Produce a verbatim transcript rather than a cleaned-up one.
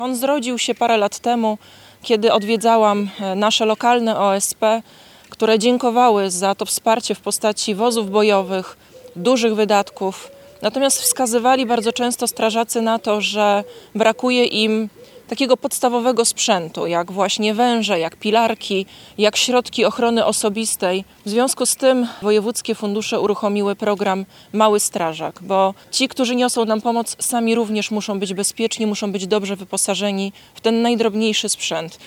On zrodził się parę lat temu, kiedy odwiedzałam nasze lokalne O S P, które dziękowały za to wsparcie w postaci wozów bojowych, dużych wydatków. Natomiast wskazywali bardzo często strażacy na to, że brakuje im takiego podstawowego sprzętu, jak właśnie węże, jak pilarki, jak środki ochrony osobistej. W związku z tym wojewódzkie fundusze uruchomiły program Mały Strażak, bo ci, którzy niosą nam pomoc, sami również muszą być bezpieczni, muszą być dobrze wyposażeni w ten najdrobniejszy sprzęt.